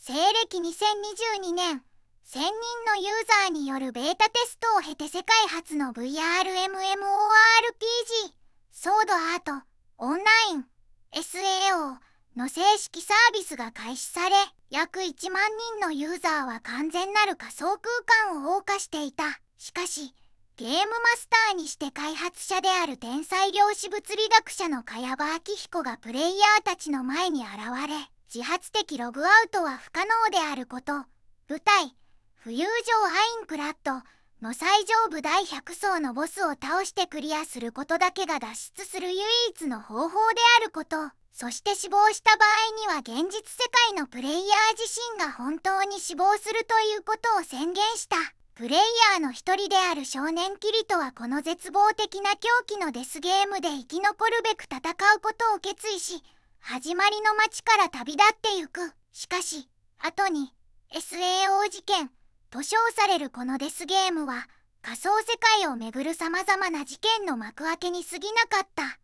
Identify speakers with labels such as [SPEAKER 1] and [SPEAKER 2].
[SPEAKER 1] 西暦2022年、1000人のユーザーによるベータテストを経て世界初の VR-MMORPG ソードアートオンライン SAO の正式サービスが開始され、約1万人のユーザーは完全なる仮想空間を謳歌していた。しかし、ゲームマスターにして開発者である天才量子物理学者の茅場明彦がプレイヤーたちの前に現れ、自発的ログアウトは不可能であること、舞台「浮遊上アインクラッド」の最上部第100層のボスを倒してクリアすることだけが脱出する唯一の方法であること、そして死亡した場合には現実世界のプレイヤー自身が本当に死亡するということを宣言した。プレイヤーの一人である少年キリトはこの絶望的な狂気のデスゲームで生き残るべく戦うことを決意し、始まりの街から旅立ってゆく。しかし、後に SAO 事件と称されるこのデスゲームは仮想世界をめぐるさまざまな事件の幕開けに過ぎなかった。